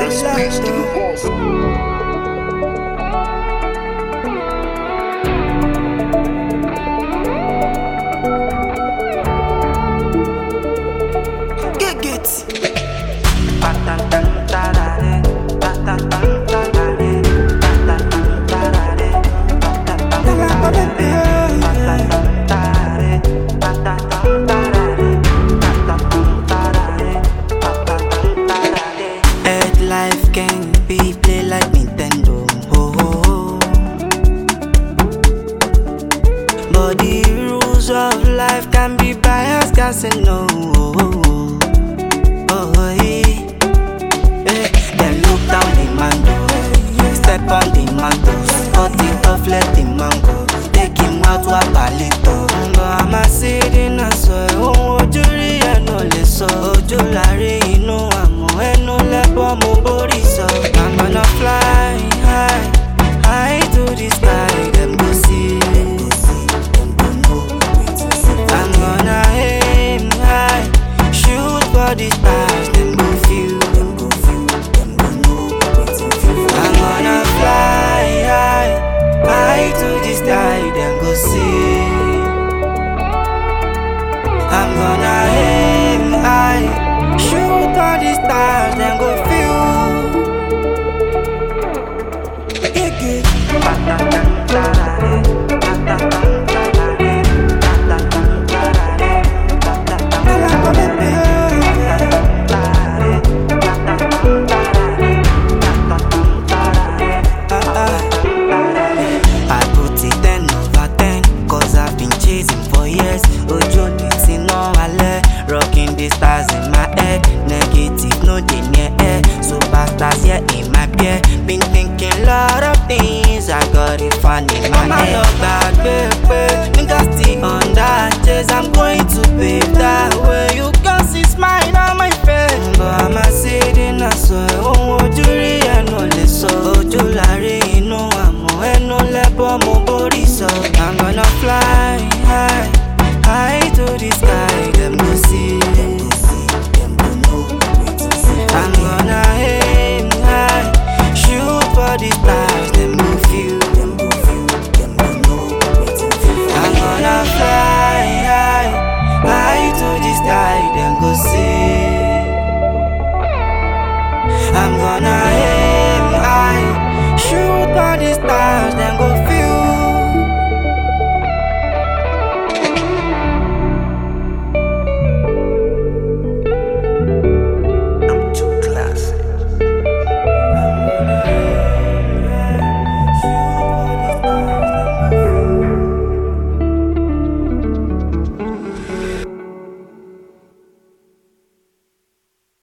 Life can be play like Nintendo. But the rules of life can be biased, casino. Then look down the mango, step on the mango, cut it off, let the mango, take him out to a palito. But I'm a sitting a soil, oh, jury, I know less so, Jolari, no, I'm no lepo mo body so. I'm gonna fly high, high to the sky, them go see. I'm gonna aim high, shoot for the stars, them go feel. I'm gonna fly high, high to the sky, them go see. I'm gonna aim high, shoot for the stars, them go feel. I put it 10 over 10, cause I've been chasing for years. Ojo dancing on my rocking the stars in my head. Negative, no they near air. Superstars, yeah, in my beer. Been thinking lot of things, I got it fun in my head. I'm not back, baby. Niggas still on that chase. I'm going to pave that way. You can see smile on my face. But I'm a sitting a soul. Oh, jury, I know less so. Oh, Jolari, no, I'm no lepo mo body so. I'm gonna fly high, high to the sky, them go see. I'm gonna aim high, shoot for the stars, them go feel. I'm gonna fly high, high to the sky, them go see. I'm gonna aim high, shoot for the stars.